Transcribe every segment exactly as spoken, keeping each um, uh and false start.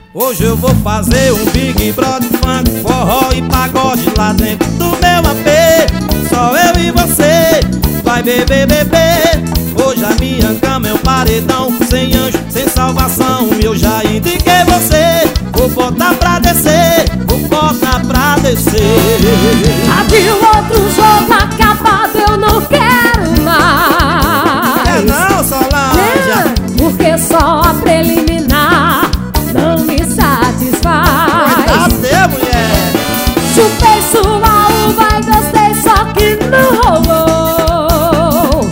Hoje eu vou fazer um Big Brother funk, forró e pagode lá dentro do meu A P. Só eu e você vai beber, beber. Hoje a minha cama é um paredão, sem anjo, sem salvação. Eu já indiquei você, vou botar pra descer, vou botar pra descer. Havia outro jogo acabado, eu não quero mais. É não, Solange, é, porque só a preliminar não me satisfaz. Até, mulher. Chupei sua uva e gostei, só que não rolou.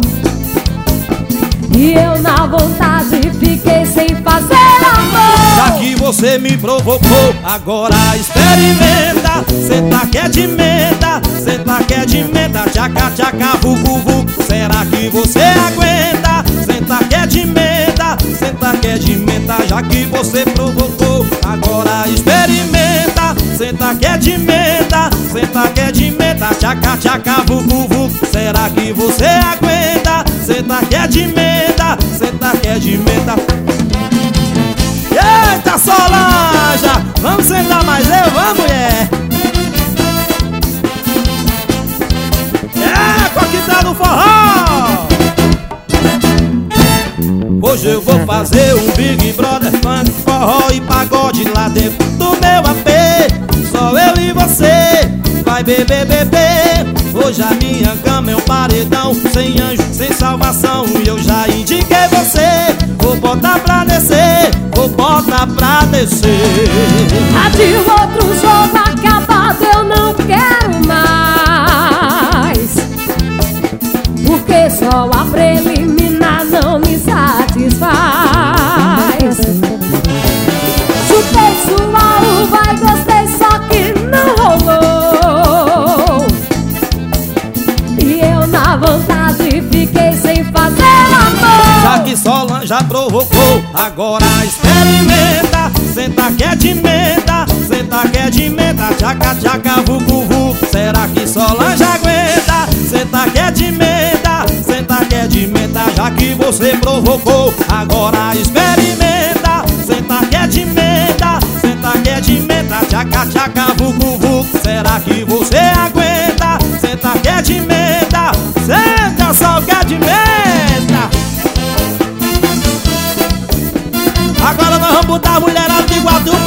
E eu na vontade fiquei sem fazer amor. Já que você me provocou, agora experimenta. Senta que é de menta, senta que é de menta. Tchaca, tchaca, vucu, vucu. Será que você aguenta? Senta que é de menta, senta que é de menta. Já que você provocou, agora experimenta. Senta que é de menta, senta que é de menta. Tchaca, tchaca, vucu, vucu. Será que você aguenta? Senta que é de menta, senta que é de menta. Eita, Solange, vamos sentar mais eu, vamos, mulher. É, com a que tá no forró. Hoje eu vou fazer um Big Brother funk, forró e pagode lá dentro do meu A P. Só eu e você vai beber, beber. Hoje a minha cama é um paredão, sem anjo, sem salvação. E eu já indiquei você, vou botar pra descer, vou botar pra descer. Havia outro jogo acabado, eu não quero mais. Porque só a preliminar não me satisfaz. Chupei sua uva e gostei, só que não rolou. E eu na vontade fiquei sem fazer amor. Já que Solange já provocou, agora experimenta. Senta que é de menta, senta que é de menta. Tchaca, tchaca, vucu, vucu. Será que Solange aguenta? Senta que é de menta, senta que é de menta. Já que você provocou, agora experimenta. Senta que é de menta, senta que é de menta. Tchaca, tchaca, vucu, vucu. Será que você aguenta? Senta que é de menta, senta só que é de menta. Agora nós vamos botar a mulherada de Iguatu